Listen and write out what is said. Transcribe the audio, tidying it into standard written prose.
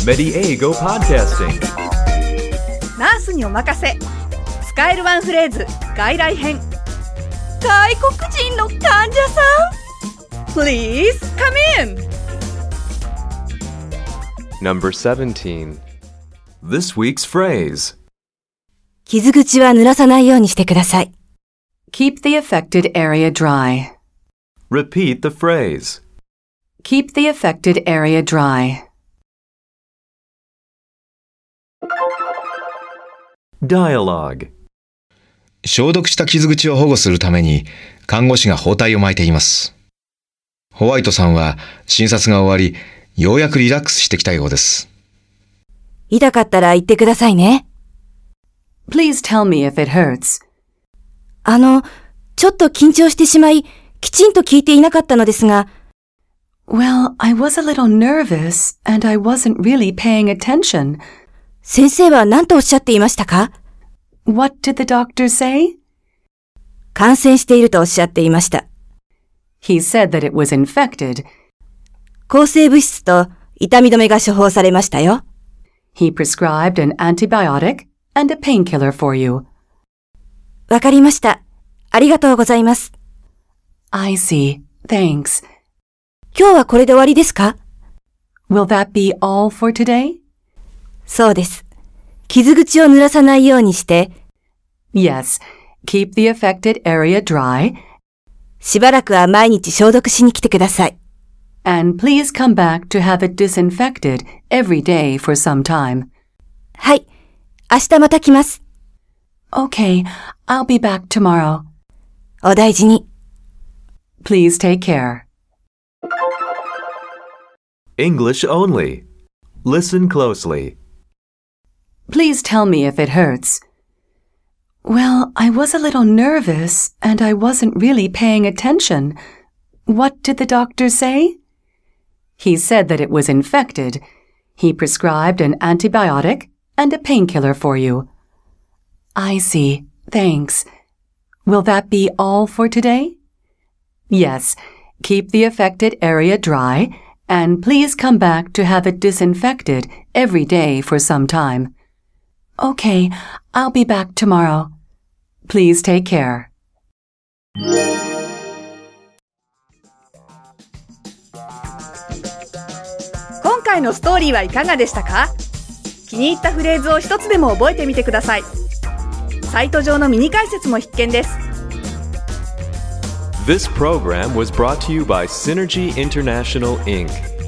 Mediego Podcasting。 ナースにお任せ。使えるワンフレーズ外来編。外国人の患者さん Please come in. Number 17. This week's phrase. 傷口は濡らさないようにしてください。 Keep the affected area dry. Repeat the phrase. Keep the affected area dry. Dialogue. 消毒した傷口を保護するために看護師が包帯を巻いています。ホワイトさんは診察が終わり、ようやくリラックスしてきたようです。 痛かったら言ってくださいね。 Please tell me if it hurts. ちょっと緊張してしまい、きちんと聞いていなかったのですが。 Well, I was a little nervous and I wasn't really paying attention. 先生は何とおっしゃっていましたか？ What did the doctor say? 感染しているとおっしゃっていました。 He said that it was infected. 抗生物質と痛み止めが処方されましたよ。 He prescribed an antibiotic and a painkiller for you. わかりました。ありがとうございます。 I see. Thanks. 今日はこれで終わりですか？ Will that be all for today? そうです。傷口を濡らさないようにして。 Yes. Keep the affected area dry. しばらくは毎日消毒しに来てください。 And please come back to have it disinfected every day for some time. はい。明日また来ます。 Okay. I'll be back tomorrow. お大事に。 Please take care. English only. Listen closely. Please tell me if it hurts. Well, I was a little nervous and I wasn't really paying attention. What did the doctor say? He said that it was infected. He prescribed an antibiotic and a painkiller for you. I see. Thanks. Will that be all for today? Yes. Keep the affected area dry and please come back to have it disinfected every day for some time. Okay, I'll be back tomorrow. Please take care. 今回のストーリーはいかがでしたか？気に入ったフレーズを一つでも覚えてみてください。サイト上のミニ解説も必見です。 This program was brought to you by Synergy International, Inc.